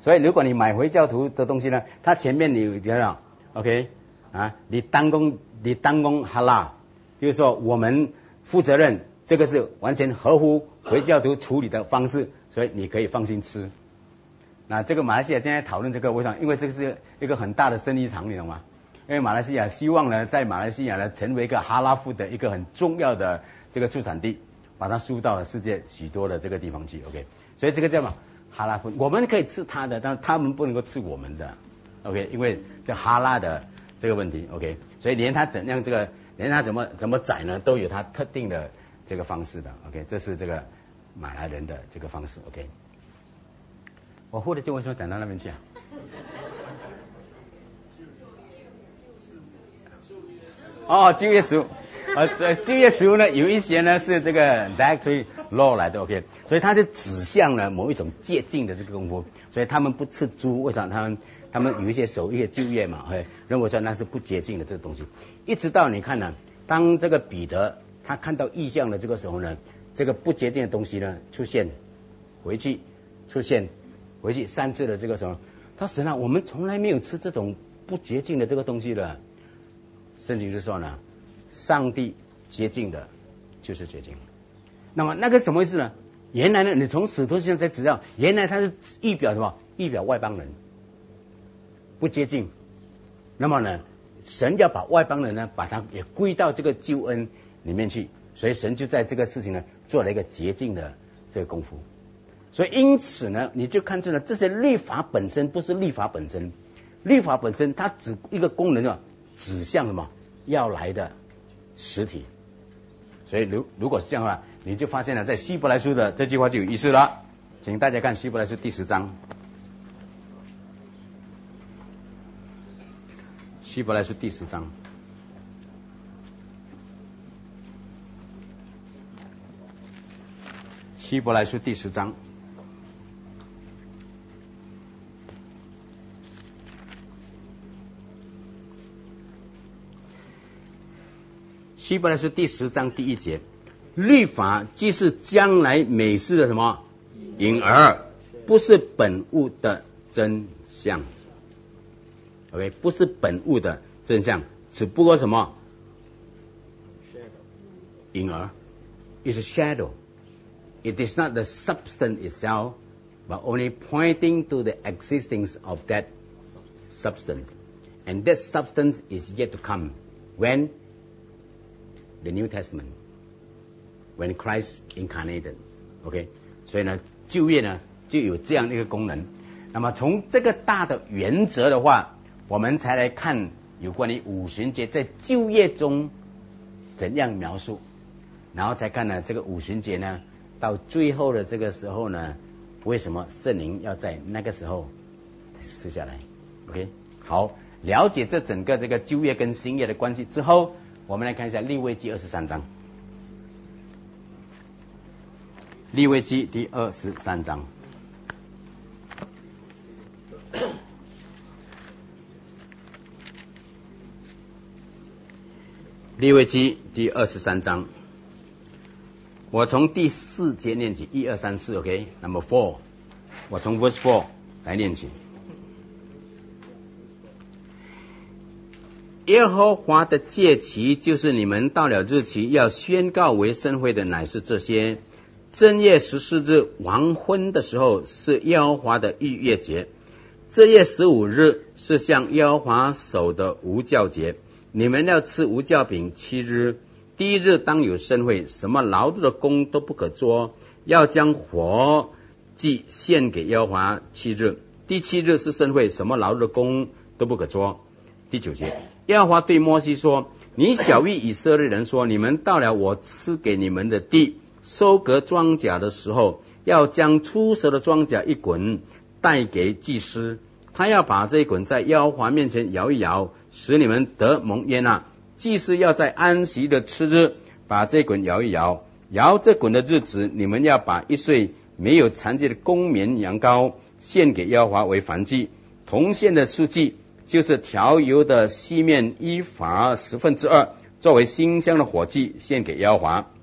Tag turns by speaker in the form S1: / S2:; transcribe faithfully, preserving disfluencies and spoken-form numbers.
S1: 所以如果你买回教徒的东西呢，它前面你有看到 ，OK 啊，你当公你当公哈拉，就是说我们负责任，这个是完全合乎回教徒处理的方式，所以你可以放心吃。那这个马来西亚现在讨论这个，我想因为这个是一个很大的生意场，你懂吗？因为马来西亚希望呢，在马来西亚呢成为一个哈拉夫的一个很重要的这个出产地，把它输到了世界许多的这个地方去 ，OK。所以这个叫什么？哈拉夫，我们可以吃它的，但他们不能够吃我们的 ，OK， 因为这哈拉的这个问题 ，OK， 所以连他怎样这个，连他怎么怎么宰呢，都有他特定的这个方式的 ，OK， 这是这个马来人的这个方式 ，OK。我忽然就为什么讲到那边去啊？哦，就业食物，呃，这就业食物呢，有一些呢是这个 dietary law 来的 ，OK， 所以它是指向了某一种洁净的这个功夫，所以他们不吃猪，为什么他们他们有一些守一些就业嘛，嘿，认为说那是不洁净的这个东西，一直到你看呢，当这个彼得他看到异象的这个时候呢，这个不洁净的东西呢出现，回去出现，回去三次的这个时候，他说神啊，我们从来没有吃这种不洁净的这个东西的。圣经是说呢，上帝洁净的，就是洁净。那么那个什么意思呢？原来呢，你从使徒信才知道，原来他是预表什么？预表外邦人不洁净。那么呢，神要把外邦人呢，把它也归到这个救恩里面去，所以神就在这个事情呢，做了一个洁净的这个功夫。所以因此呢，你就看出了这些律法本身不是律法本身，律法本身它只一个功能啊，指向什么？要来的实体，所以如如果是这样的话，你就发现了在希伯来书的这句话就有意思了，请大家看希伯来书第十章，希伯来书第十章，希伯来书第十章。希伯来书第十章第一节，律法既是将来美事的什么影儿，不是本物的真相。OK， 不是本物的真相，只不过什么影儿 is a shadow. It is not the substance itself, but only pointing to the existence of that substance. And that substance is yet to come when the New Testament, when Christ incarnated, OK， 所以呢，旧约呢就有这样的一个功能。那么从这个大的原则的话，我们才来看有关于五旬节在旧约中怎样描述，然后才看呢这个五旬节呢到最后的这个时候呢，为什么圣灵要在那个时候施下来 ？OK， 好，了解这整个这个旧约跟新约的关系之后。我们来看一下利未记二十三章，利未记第二十三章，利未记第二十三章，我从第四节念起，一二三四 ，OK，Number four， 我从 Verse four 来念起。耶和华的节期，就是你们到了日期要宣告为圣会的，乃是这些：正月十四日黄昏的时候是耶和华的逾越节，这月十五日是向耶和华守的无酵节。你们要吃无酵饼七日，第一日当有圣会，什么劳碌的工都不可做，要将火祭献给耶和华七日。第七日是圣会，什么劳碌的工都不可做。第九节，耶和华对摩西说：你晓谕以色列人说，你们到了我赐给你们的地，收割庄稼的时候，要将出熟的庄稼一滚带给祭司，他要把这一滚在耶和华面前摇一摇，使你们得蒙悦纳。祭司要在安息的次日把这滚摇一摇，摇这滚的日子，你们要把一岁没有残疾的公绵羊羔献给耶和华为燔祭，同献的数祭就是调油的细面一法十分之二，作为馨香的火祭献给耶和华。